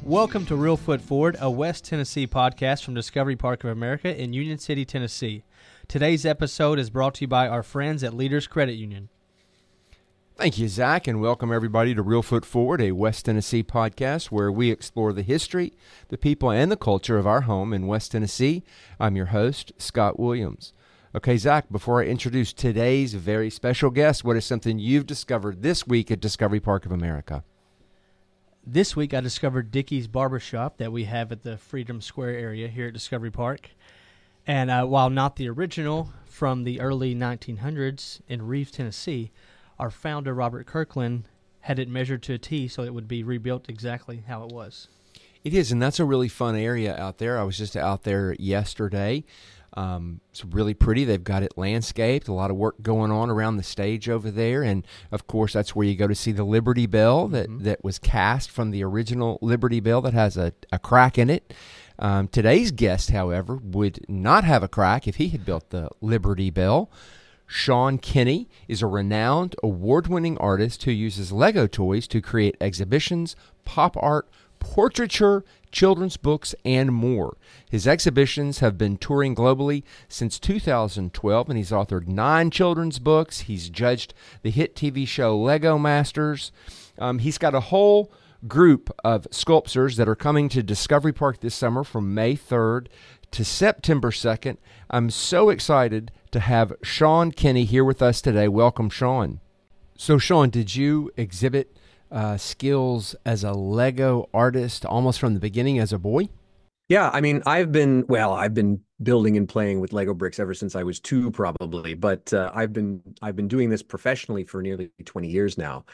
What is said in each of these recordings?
Welcome to Real Foot Forward, a West Tennessee podcast from Discovery Park of America in Union City, Tennessee. Today's episode is brought to you by our friends at Leaders Credit Union. Thank you, Zach, and welcome everybody to Real Foot Forward, a West Tennessee podcast where we explore the history, the people, and the culture of our home in West Tennessee. I'm your host, Scott Williams. Okay, Zach, before I introduce today's very special guest, what is something you've discovered this week at Discovery Park of America? This week I discovered Dickey's Barbershop that we have at the Freedom Square area here at Discovery Park. And while not the original from the early 1900s in Reeves, Tennessee, our founder, Robert Kirkland, had it measured to a T so it would be rebuilt exactly how it was. It is, and that's a really fun area out there. I was just out there yesterday. It's really pretty. They've got it landscaped, a lot of work going on around the stage over there. And, of course, that's where you go to see the Liberty Bell that was cast from the original Liberty Bell that has a crack in it. Today's guest, however, would not have a crack if he had built the Liberty Bell. Sean Kinney is a renowned, award-winning artist who uses Lego toys to create exhibitions, pop art, portraiture, children's books, and more. His exhibitions have been touring globally since 2012, and he's authored 9 children's books. He's judged the hit TV show Lego Masters. He's got a whole group of sculptures that are coming to Discovery Park this summer from May 3rd to September 2nd. I'm so excited to have Sean Kinney here with us today. Welcome, Sean. So, Sean, did you exhibit skills as a Lego artist almost from the beginning as a boy? Yeah, I mean, I've been building and playing with Lego bricks ever since I was 2, probably. But I've been doing this professionally for nearly 20 years now.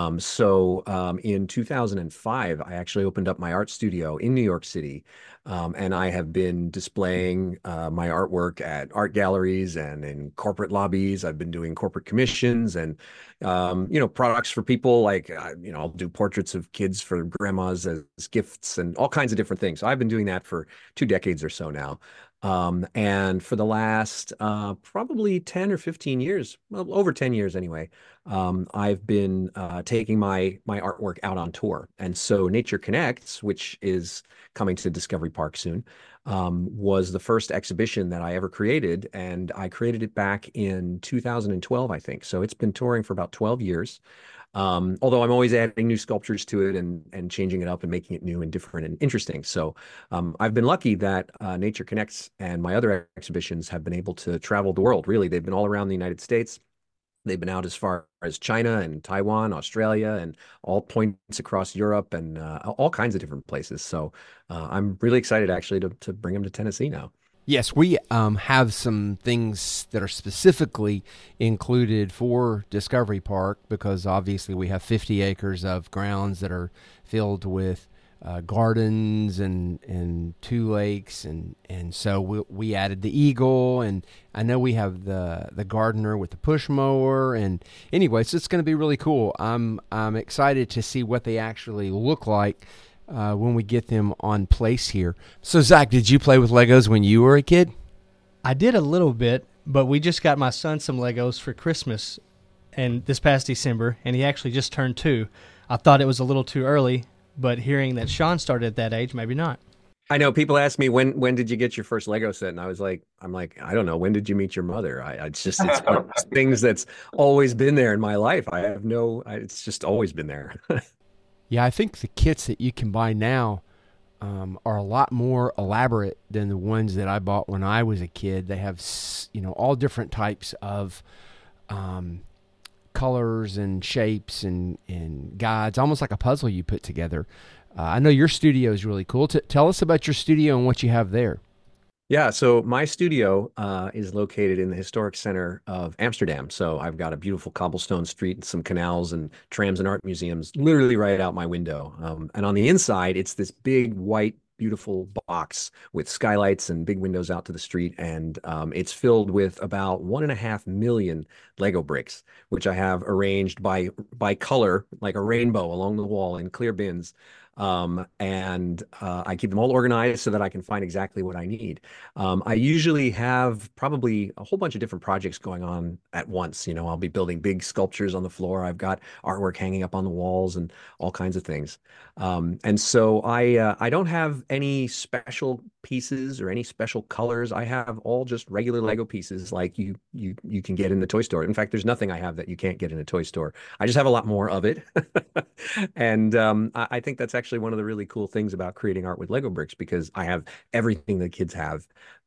In 2005, I actually opened up my art studio in New York City, and I have been displaying my artwork at art galleries and in corporate lobbies. I've been doing corporate commissions and products for people like I'll do portraits of kids for grandmas as gifts and all kinds of different things. So I've been doing that for 2 decades or so now. And for the last probably 10 or 15 years, well, over 10 years anyway, I've been taking my artwork out on tour. And so Nature Connects, which is coming to Discovery Park soon, was the first exhibition that I ever created. And I created it back in 2012, I think. So it's been touring for about 12 years. Although I'm always adding new sculptures to it and changing it up and making it new and different and interesting. So I've been lucky that Nature Connects and my other exhibitions have been able to travel the world. Really, they've been all around the United States. They've been out as far as China and Taiwan, Australia, and all points across Europe and all kinds of different places. So I'm really excited actually to bring them to Tennessee now. Yes, we have some things that are specifically included for Discovery Park because obviously we have 50 acres of grounds that are filled with gardens and 2 lakes, and so we added the eagle, and I know we have the gardener with the push mower, and anyway, so it's going to be really cool. I'm excited to see what they actually look like when we get them on place here. So, Zach, did you play with Legos when you were a kid? I did a little bit, but we just got my son some Legos for Christmas and this past December, and he actually just turned 2. I thought it was a little too early, but hearing that Sean started at that age, maybe not. I know people ask me when did you get your first Lego set, and I'm like I don't know, when did you meet your mother? It's one of those things that's always been there in my life. It's just always been there. Yeah, I think the kits that you can buy now are a lot more elaborate than the ones that I bought when I was a kid. They have, all different types of colors and shapes and guides, almost like a puzzle you put together. I know your studio is really cool. Tell us about your studio and what you have there. Yeah, so my studio is located in the historic center of Amsterdam. So I've got a beautiful cobblestone street and some canals and trams and art museums literally right out my window. And on the inside, it's this big, white, beautiful box with skylights and big windows out to the street. And it's filled with about 1.5 million Lego bricks, which I have arranged by color, like a rainbow along the wall in clear bins. And I keep them all organized so that I can find exactly what I need. I usually have probably a whole bunch of different projects going on at once. You know, I'll be building big sculptures on the floor. I've got artwork hanging up on the walls and all kinds of things. And so I don't have any special pieces or any special colors. I have all just regular Lego pieces like you can get in the toy store. In fact, there's nothing I have that you can't get in a toy store. I just have a lot more of it. And I think that's actually one of the really cool things about creating art with Lego bricks because I have everything that kids have.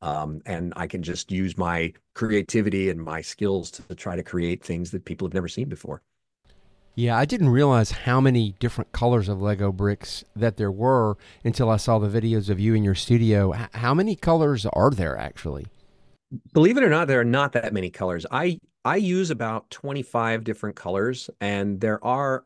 And I can just use my creativity and my skills to try to create things that people have never seen before. Yeah, I didn't realize how many different colors of Lego bricks that there were until I saw the videos of you in your studio. How many colors are there actually? Believe it or not, there are not that many colors. I use about 25 different colors, and there are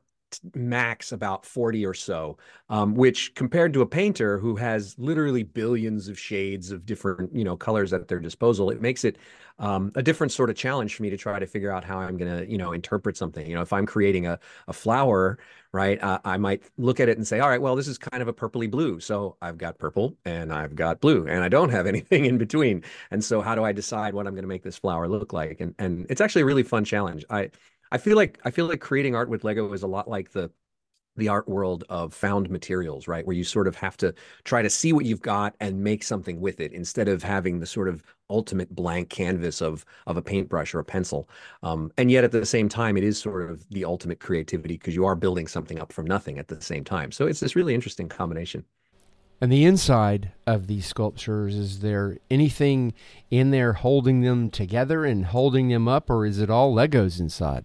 max about 40 or so, which compared to a painter who has literally billions of shades of different, colors at their disposal, it makes it a different sort of challenge for me to try to figure out how I'm going to, interpret something. If I'm creating a flower, right, I might look at it and say, all right, well, this is kind of a purpley blue. So I've got purple and I've got blue and I don't have anything in between. And so how do I decide what I'm going to make this flower look like? And it's actually a really fun challenge. I feel like creating art with Lego is a lot like the art world of found materials, right? Where you sort of have to try to see what you've got and make something with it instead of having the sort of ultimate blank canvas of a paintbrush or a pencil. And yet at the same time, it is sort of the ultimate creativity because you are building something up from nothing at the same time. So it's this really interesting combination. And the inside of these sculptures, is there anything in there holding them together and holding them up, or is it all Legos inside?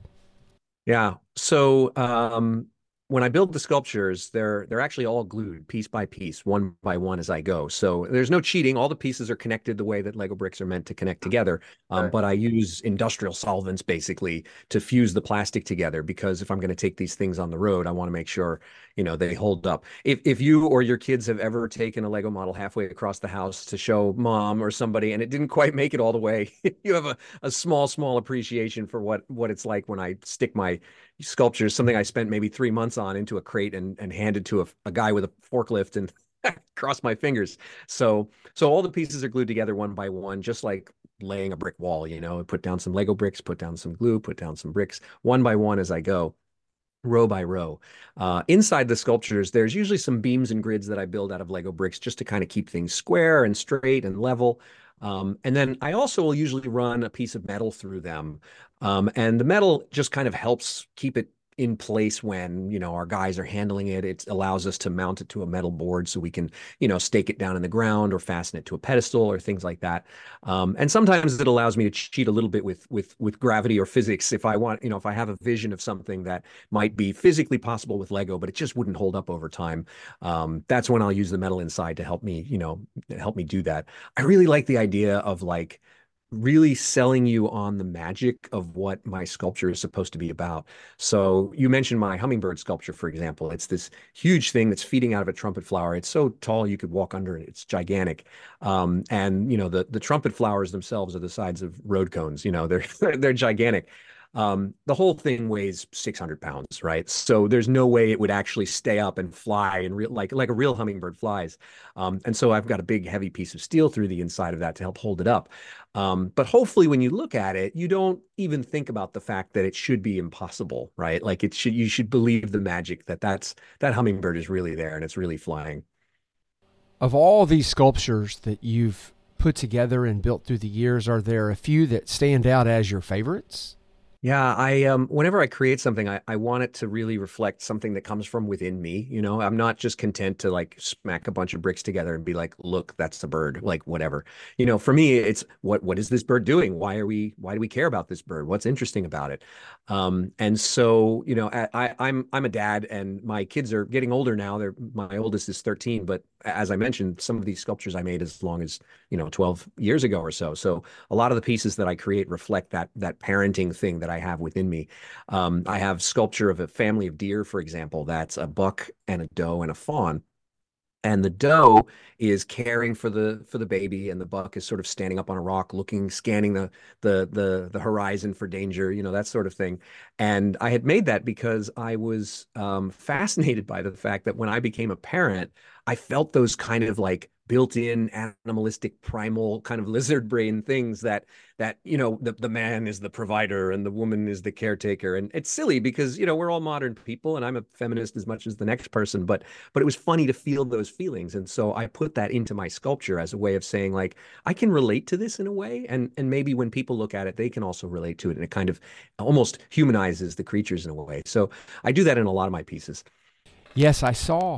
Yeah. So when I build the sculptures, they're actually all glued piece by piece, one by one as I go. So there's no cheating. All the pieces are connected the way that Lego bricks are meant to connect together. But I use industrial solvents basically to fuse the plastic together because if I'm going to take these things on the road, I want to make sure, they hold up. If you or your kids have ever taken a Lego model halfway across the house to show mom or somebody and it didn't quite make it all the way, you have a small appreciation for what it's like when I stick my sculptures, something I spent maybe 3 months on, into a crate and handed to a guy with a forklift and cross my fingers. So all the pieces are glued together one by one, just like laying a brick wall, put down some Lego bricks, put down some glue, put down some bricks one by one as I go, row by row. Inside the sculptures, there's usually some beams and grids that I build out of Lego bricks just to kind of keep things square and straight and level. And then I also will usually run a piece of metal through them. And the metal just kind of helps keep it in place when, our guys are handling it. It allows us to mount it to a metal board so we can, stake it down in the ground or fasten it to a pedestal or things like that. And sometimes it allows me to cheat a little bit with gravity or physics if I want, if I have a vision of something that might be physically possible with Lego, but it just wouldn't hold up over time. That's when I'll use the metal inside to help me do that. I really like the idea of like really selling you on the magic of what my sculpture is supposed to be about. So you mentioned my hummingbird sculpture, for example. It's this huge thing that's feeding out of a trumpet flower. It's so tall you could walk under it. It's gigantic. And the trumpet flowers themselves are the size of road cones. They're they're gigantic. The whole thing weighs 600 pounds, right? So there's no way it would actually stay up and fly and like a real hummingbird flies. And so I've got a big heavy piece of steel through the inside of that to help hold it up. But hopefully when you look at it, you don't even think about the fact that it should be impossible, right? Like you should believe the magic that hummingbird is really there and it's really flying. Of all these sculptures that you've put together and built through the years, are there a few that stand out as your favorites? Yeah, I whenever I create something, I want it to really reflect something that comes from within me. I'm not just content to like smack a bunch of bricks together and be like, look, that's a bird, like whatever. For me, it's what is this bird doing? Why do we care about this bird? What's interesting about it? And so, I'm a dad and my kids are getting older now. My oldest is 13, but as I mentioned, some of these sculptures I made as long as, 12 years ago or so. So a lot of the pieces that I create reflect that parenting thing that I have within me. I have sculpture of a family of deer, for example, that's a buck and a doe and a fawn. and the doe is caring for the baby, and the buck is sort of standing up on a rock looking, scanning the horizon for danger, that sort of thing. And I had made that because I was fascinated by the fact that when I became a parent, I felt those kind of like built-in animalistic primal kind of lizard brain things that the man is the provider and the woman is the caretaker. And it's silly because we're all modern people, and I'm a feminist as much as the next person, but it was funny to feel those feelings. And so I put that into my sculpture as a way of saying, like, I can relate to this in a way. And maybe when people look at it, they can also relate to it. And it kind of almost humanizes the creatures in a way. So I do that in a lot of my pieces. Yes, I saw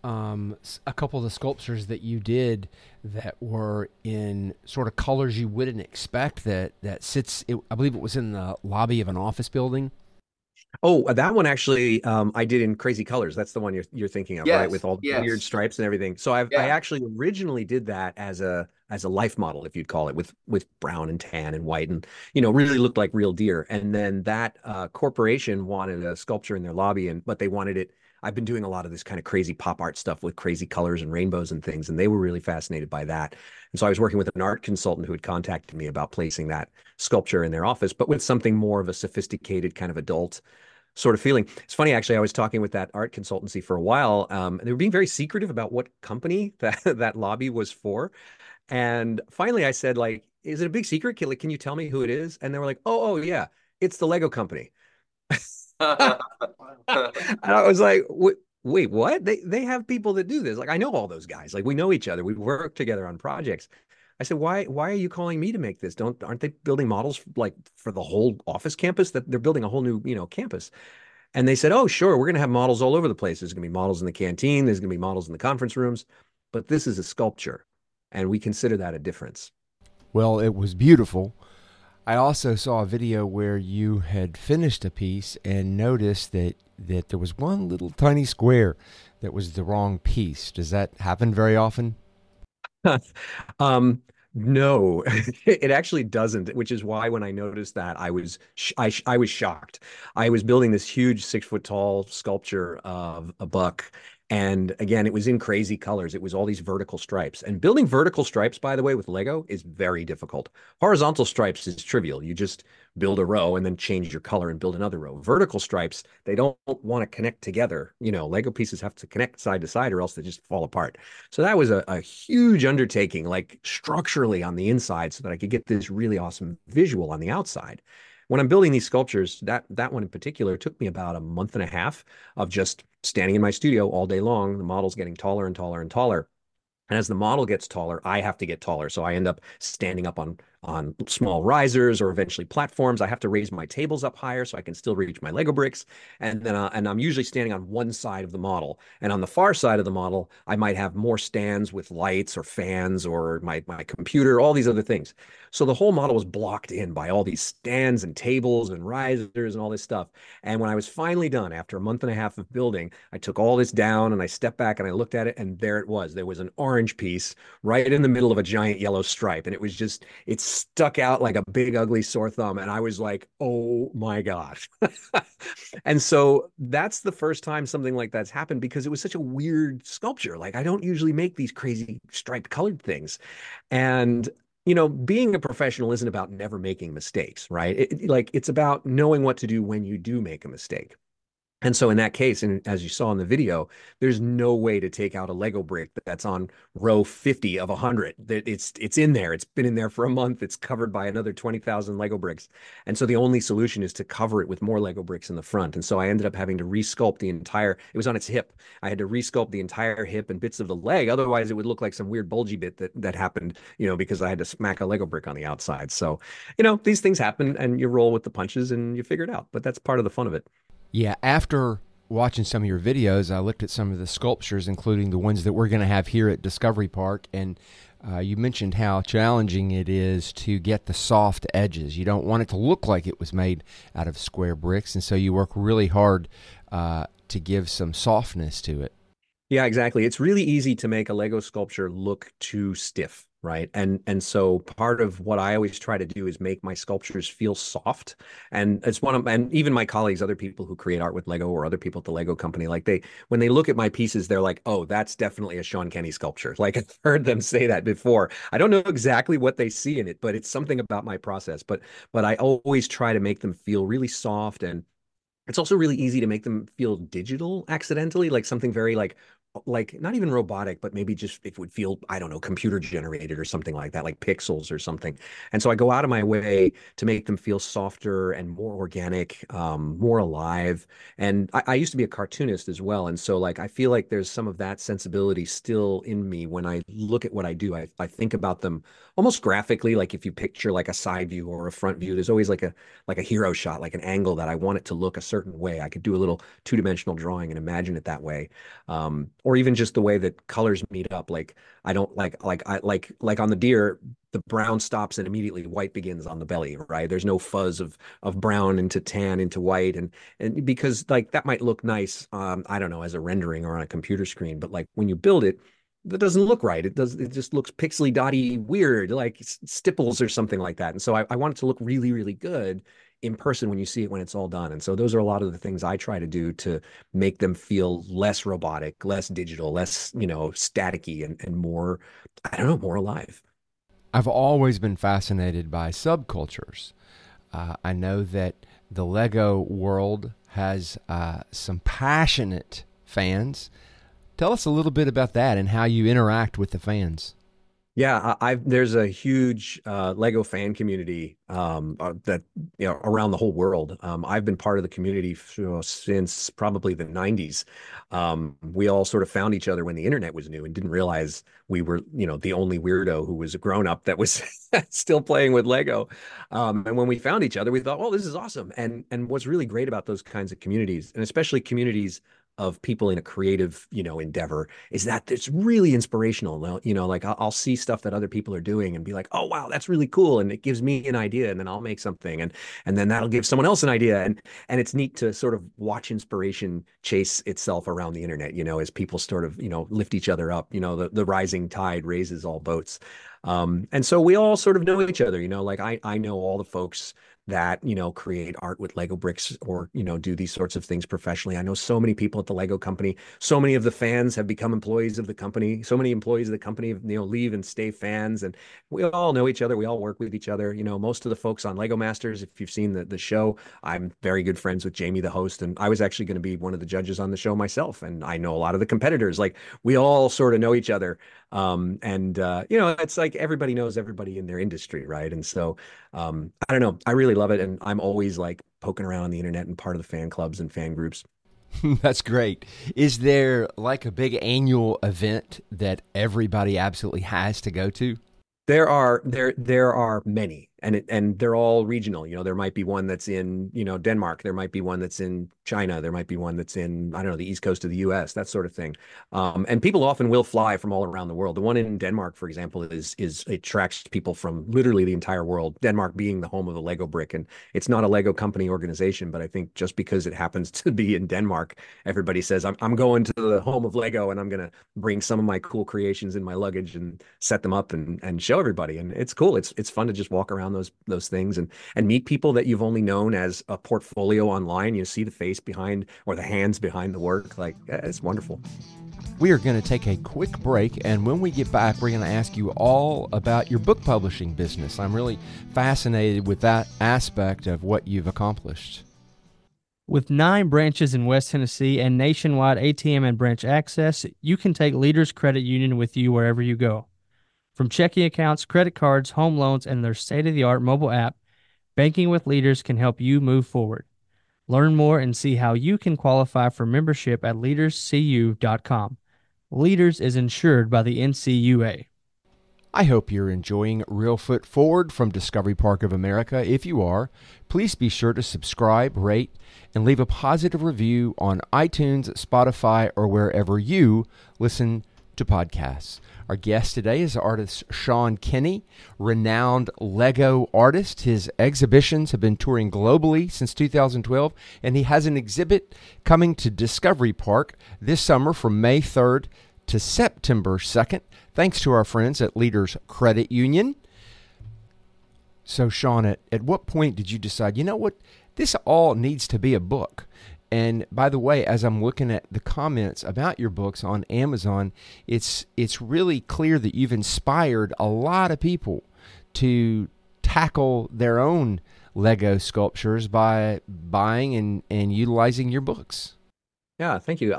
a couple of the sculptures that you did that were in sort of colors you wouldn't expect. That sits. I believe it was in the lobby of an office building. Oh, that one actually, I did in Crazy Colors. That's the one you're thinking of, right? Yes, With all the weird yes. stripes and everything. So I Yeah. actually originally did that as a life model, if you'd call it, with brown and tan and white, and really looked like real deer. And then that corporation wanted a sculpture in their lobby, but they wanted it. I've been doing a lot of this kind of crazy pop art stuff with crazy colors and rainbows and things, and they were really fascinated by that. And so I was working with an art consultant who had contacted me about placing that sculpture in their office, but with something more of a sophisticated kind of adult sort of feeling. It's funny, actually, I was talking with that art consultancy for a while. They were being very secretive about what company that lobby was for. And finally I said, like, is it a big secret? Can you tell me who it is? And they were like, oh, yeah, it's the Lego company. And I was like, wait, what? They have people that do this. Like, I know all those guys. Like, we know each other. We work together on projects. I said, why are you calling me to make this? Aren't they building models like for the whole office campus? That they're building a whole new, campus. And they said, oh, sure, we're going to have models all over the place. There's going to be models in the canteen. There's going to be models in the conference rooms. But this is a sculpture, and we consider that a difference. Well, it was beautiful. I also saw a video where you had finished a piece and noticed that there was one little tiny square that was the wrong piece. Does that happen very often? Um, no, it actually doesn't, which is why when I noticed that, I was shocked. I was building this huge 6 foot tall sculpture of a buck. And again, it was in crazy colors. It was all these vertical stripes. And building vertical stripes, by the way, with Lego is very difficult. Horizontal stripes is trivial. You just build a row and then change your color and build another row. Vertical stripes, they don't want to connect together. Lego pieces have to connect side to side or else they just fall apart. So that was a huge undertaking, like structurally on the inside, so that I could get this really awesome visual on the outside. When I'm building these sculptures, that one in particular took me about a month and a half of just standing in my studio all day long. The model's getting taller and taller and taller. And as the model gets taller, I have to get taller. So I end up standing up on small risers or eventually platforms. I have to raise my tables up higher so I can still reach my Lego bricks. And I'm usually standing on one side of the model. And on the far side of the model, I might have more stands with lights or fans or my computer, all these other things. So the whole model was blocked in by all these stands and tables and risers and all this stuff. And when I was finally done after a month and a half of building, I took all this down and I stepped back and I looked at it, and there it was. There was an orange piece right in the middle of a giant yellow stripe. And it stuck out like a big, ugly sore thumb. And I was like, oh my gosh. And so that's the first time something like that's happened, because it was such a weird sculpture. Like, I don't usually make these crazy striped colored things. And being a professional isn't about never making mistakes, right? It's about knowing what to do when you do make a mistake. And so in that case, and as you saw in the video, there's no way to take out a Lego brick that's on row 50 of 100. It's in there. It's been in there for a month. It's covered by another 20,000 Lego bricks. And so the only solution is to cover it with more Lego bricks in the front. And so I ended up having to resculpt it was on its hip. I had to resculpt the entire hip and bits of the leg. Otherwise, it would look like some weird bulgy bit that happened, because I had to smack a Lego brick on the outside. So, these things happen and you roll with the punches and you figure it out. But that's part of the fun of it. Yeah, after watching some of your videos, I looked at some of the sculptures, including the ones that we're going to have here at Discovery Park, and you mentioned how challenging it is to get the soft edges. You don't want it to look like it was made out of square bricks, and so you work really hard to give some softness to it. Yeah, exactly. It's really easy to make a Lego sculpture look too stiff. right? And so part of what I always try to do is make my sculptures feel soft. And it's and even my colleagues, other people who create art with Lego or other people at the Lego company, like when they look at my pieces, they're like, oh, that's definitely a Sean Kenny sculpture. Like I've heard them say that before. I don't know exactly what they see in it, but it's something about my process. But I always try to make them feel really soft, and it's also really easy to make them feel digital accidentally, like something very like not even robotic, but maybe just it would feel, I don't know, computer generated or something like that, like pixels or something. And so I go out of my way to make them feel softer and more organic, more alive. And I used to be a cartoonist as well. And so like I feel like there's some of that sensibility still in me when I look at what I do. I think about them almost graphically, like if you picture like a side view or a front view, there's always like a hero shot, like an angle that I want it to look a certain way. I could do a little two-dimensional drawing and imagine it that way. Or even just the way that colors meet up. Like I don't like on the deer, the brown stops and immediately white begins on the belly, right? There's no fuzz of brown into tan into white, and because like that might look nice, I don't know, as a rendering or on a computer screen, but like when you build it, that doesn't look right. It just looks pixely dotty weird, like stipples or something like that. And so I want it to look really, really good in person when you see it when it's all done. And so those are a lot of the things I try to do to make them feel less robotic, less digital, less, staticky and more, I don't know, more alive. I've always been fascinated by subcultures. I know that the Lego world has some passionate fans. Tell us a little bit about that and how you interact with the fans. Yeah, there's a huge Lego fan community that around the whole world. I've been part of the community since probably the 90s. We all sort of found each other when the internet was new and didn't realize we were, the only weirdo who was a grown up that was still playing with Lego. And when we found each other, we thought, "Oh, this is awesome!" And what's really great about those kinds of communities, and especially communities of people in a creative, endeavor, is that it's really inspirational. Like I'll see stuff that other people are doing and be like, oh, wow, that's really cool. And it gives me an idea, and then I'll make something. And then that'll give someone else an idea. And it's neat to sort of watch inspiration chase itself around the internet, as people sort of, lift each other up, the rising tide raises all boats. And so we all sort of know each other, like I know all the folks that, create art with Lego bricks or, do these sorts of things professionally. I know so many people at the Lego company. So many of the fans have become employees of the company. So many employees of the company, leave and stay fans. And we all know each other. We all work with each other. Most of the folks on Lego Masters, if you've seen the show, I'm very good friends with Jamie, the host. And I was actually going to be one of the judges on the show myself. And I know a lot of the competitors. Like we all sort of know each other. It's like everybody knows everybody in their industry, right? And so I don't know. I really love it. And I'm always like poking around on the internet and part of the fan clubs and fan groups. That's great. Is there like a big annual event that everybody absolutely has to go to? There are many, and they're all regional. There might be one that's in, Denmark. There might be one that's in China. There might be one that's in, I don't know, the East Coast of the US, that sort of thing. And people often will fly from all around the world. The one in Denmark, for example, is it attracts people from literally the entire world, Denmark being the home of the Lego brick. And it's not a Lego company organization, but I think just because it happens to be in Denmark, everybody says, I'm going to the home of Lego, and I'm going to bring some of my cool creations in my luggage and set them up and show everybody. And it's cool. It's fun to just walk around those things and meet people that you've only known as a portfolio online. You see the face behind or the hands behind the work. Like, it's wonderful. We are going to take a quick break, and when we get back, we're going to ask you all about your book publishing business. I'm really fascinated with that aspect of what you've accomplished. With 9 branches in West Tennessee and nationwide ATM and branch access, you can take Leaders Credit Union with you wherever you go. From checking accounts, credit cards, home loans, and their state-of-the-art mobile app, banking with Leaders can help you move forward. Learn more and see how you can qualify for membership at leaderscu.com. Leaders is insured by the NCUA. I hope you're enjoying Real Foot Forward from Discovery Park of America. If you are, please be sure to subscribe, rate, and leave a positive review on iTunes, Spotify, or wherever you listen to podcasts. Our guest today is artist Sean Kenny, renowned Lego artist. His exhibitions have been touring globally since 2012, and he has an exhibit coming to Discovery Park this summer from May 3rd to September 2nd, thanks to our friends at Leaders Credit Union. So, Sean, at what point did you decide, you know what, this all needs to be a book? And by the way, as I'm looking at the comments about your books on Amazon, it's really clear that you've inspired a lot of people to tackle their own Lego sculptures by buying and utilizing your books. Yeah, thank you.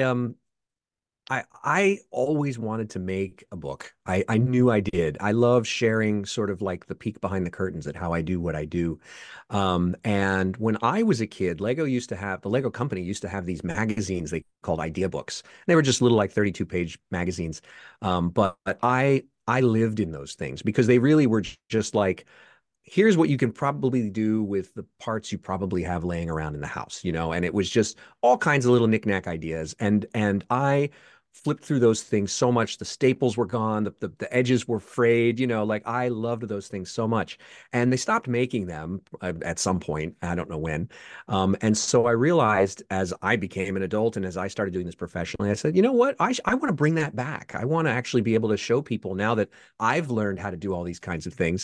I always wanted to make a book. I knew I did. I love sharing sort of like the peek behind the curtains at how I do what I do. And when I was a kid, the Lego company used to have these magazines they called idea books. They were just little like 32-page magazines. But I lived in those things because they really were just like, here's what you can probably do with the parts you probably have laying around in the house, and it was just all kinds of little knickknack ideas. And I flipped through those things so much. The staples were gone, the edges were frayed, like I loved those things so much. And they stopped making them at some point. I don't know when. And so I realized as I became an adult and as I started doing this professionally, I said, you know what? I want to bring that back. I want to actually be able to show people now that I've learned how to do all these kinds of things.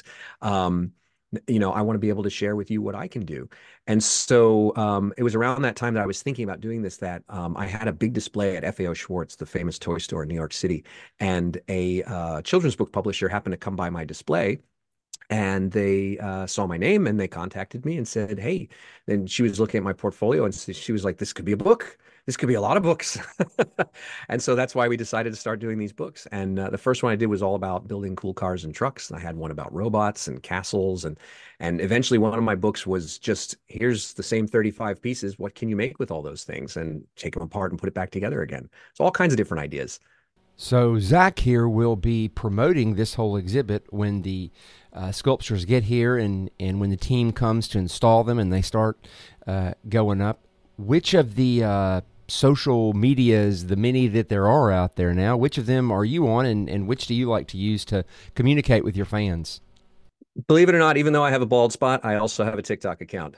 I want to be able to share with you what I can do. And so it was around that time that I was thinking about doing this, that I had a big display at FAO Schwarz, the famous toy store in New York City. And a children's book publisher happened to come by my display. And they saw my name and they contacted me and said, hey, then she was looking at my portfolio and she was like, this could be a book. This could be a lot of books. And so that's why we decided to start doing these books. And the first one I did was all about building cool cars and trucks. And I had one about robots and castles. And eventually one of my books was just, here's the same 35 pieces. What can you make with all those things? And take them apart and put it back together again. So all kinds of different ideas. So Zach here will be promoting this whole exhibit when the sculptures get here and when the team comes to install them and they start going up. Which of the social medias, the many that there are out there now, which of them are you on and which do you like to use to communicate with your fans? Believe it or not, even though I have a bald spot, I also have a TikTok account.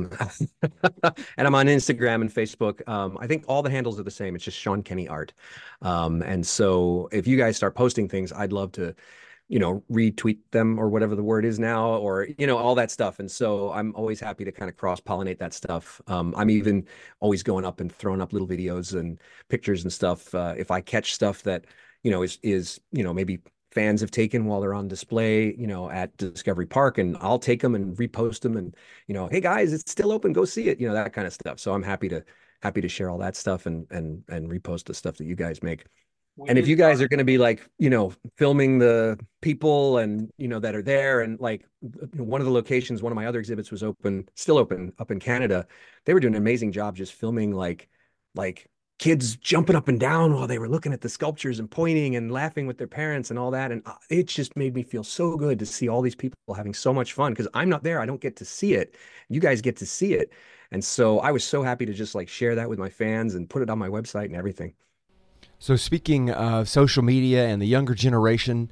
And I'm on Instagram and Facebook. I think all the handles are the same. It's just Sean Kenny Art. And so if you guys start posting things, I'd love to, retweet them or whatever the word is now, or, all that stuff. And so I'm always happy to kind of cross-pollinate that stuff. I'm even always going up and throwing up little videos and pictures and stuff. If I catch stuff that, is maybe fans have taken while they're on display, at Discovery Park, and I'll take them and repost them and, hey guys, it's still open, go see it, that kind of stuff. So I'm happy to share all that stuff and repost the stuff that you guys make. And if you guys are going to be like, filming the people and, that are there, and like one of the locations, one of my other exhibits was still open up in Canada. They were doing an amazing job just filming like kids jumping up and down while they were looking at the sculptures and pointing and laughing with their parents and all that. And it just made me feel so good to see all these people having so much fun, because I'm not there. I don't get to see it. You guys get to see it. And so I was so happy to just like share that with my fans and put it on my website and everything. So speaking of social media and the younger generation,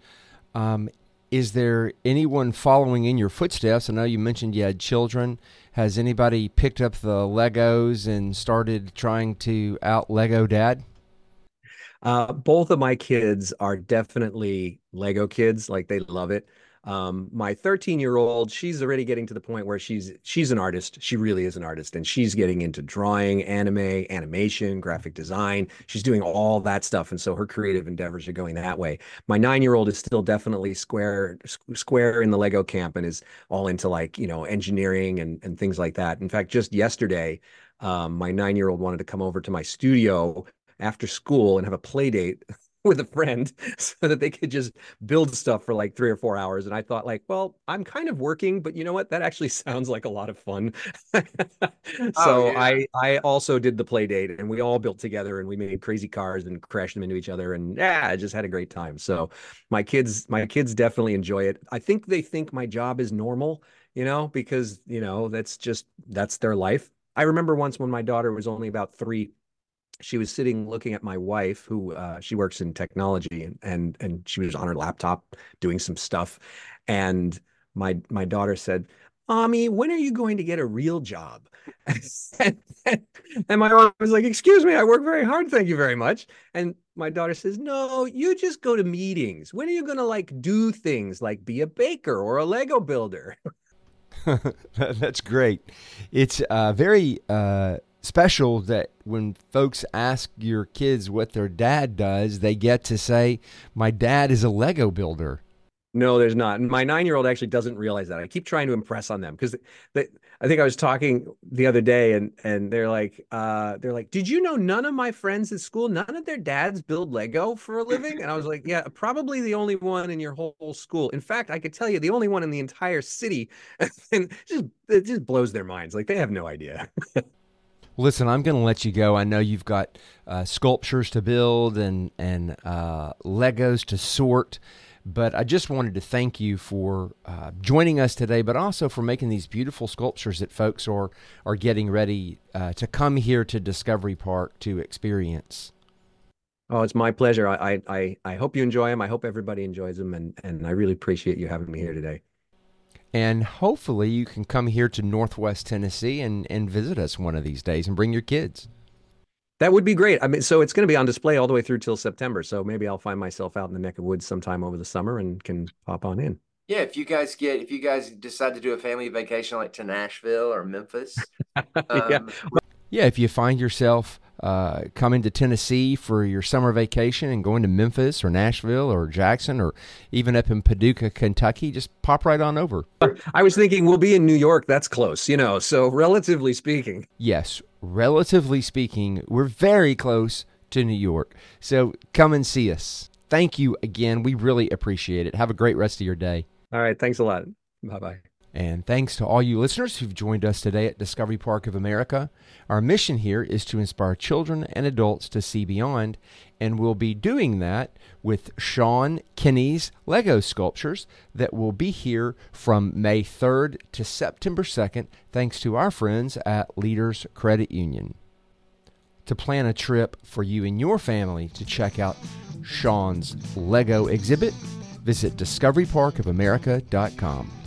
is there anyone following in your footsteps? I know you mentioned you had children. Has anybody picked up the Legos and started trying to out-Lego Dad? Both of my kids are definitely Lego kids. Like, they love it. My 13-year-old, she's already getting to the point where she's an artist. She really is an artist, and she's getting into drawing, anime, animation, graphic design. She's doing all that stuff, and so her creative endeavors are going that way. My 9-year-old is still definitely square in the Lego camp and is all into like, engineering and things like that. In fact, just yesterday, my 9-year-old wanted to come over to my studio after school and have a play date with a friend so that they could just build stuff for like 3 or 4 hours. And I thought, like, well, I'm kind of working, but you know what? That actually sounds like a lot of fun. So yeah. I also did the play date, and we all built together and we made crazy cars and crashed them into each other. And yeah, I just had a great time. So my kids definitely enjoy it. I think they think my job is normal, because, that's their life. I remember once when my daughter was only about 3, she was sitting looking at my wife, who she works in technology, and she was on her laptop doing some stuff. And my daughter said, Mommy, when are you going to get a real job? And, and my mom was like, excuse me, I work very hard. Thank you very much. And my daughter says, no, you just go to meetings. When are you going to like do things like be a baker or a Lego builder? That's great. It's very special that when folks ask your kids what their dad does, they get to say, my dad is a Lego builder. No, there's not. And my 9-year-old actually doesn't realize that. I keep trying to impress on them because I think I was talking the other day and they're like, did you know none of my friends at school, none of their dads build Lego for a living? And I was like, yeah, probably the only one in your whole school. In fact, I could tell you the only one in the entire city. And it just blows their minds. Like they have no idea. Listen, I'm going to let you go. I know you've got sculptures to build and Legos to sort. But I just wanted to thank you for joining us today, but also for making these beautiful sculptures that folks are getting ready to come here to Discovery Park to experience. Oh, it's my pleasure. I hope you enjoy them. I hope everybody enjoys them, and I really appreciate you having me here today. And hopefully you can come here to Northwest Tennessee and visit us one of these days and bring your kids. That would be great. I mean, so it's going to be on display all the way through till September. So maybe I'll find myself out in the neck of woods sometime over the summer and can pop on in. Yeah, if you guys decide to do a family vacation like to Nashville or Memphis. Yeah. Yeah, if you find yourself coming to Tennessee for your summer vacation and going to Memphis or Nashville or Jackson or even up in Paducah, Kentucky, just pop right on over. I was thinking we'll be in New York. That's close, so relatively speaking. Yes, relatively speaking, we're very close to New York. So come and see us. Thank you again. We really appreciate it. Have a great rest of your day. All right. Thanks a lot. Bye-bye. And thanks to all you listeners who've joined us today at Discovery Park of America. Our mission here is to inspire children and adults to see beyond, and we'll be doing that with Sean Kinney's Lego sculptures that will be here from May 3rd to September 2nd, thanks to our friends at Leaders Credit Union. To plan a trip for you and your family to check out Sean's Lego exhibit, visit discoveryparkofamerica.com.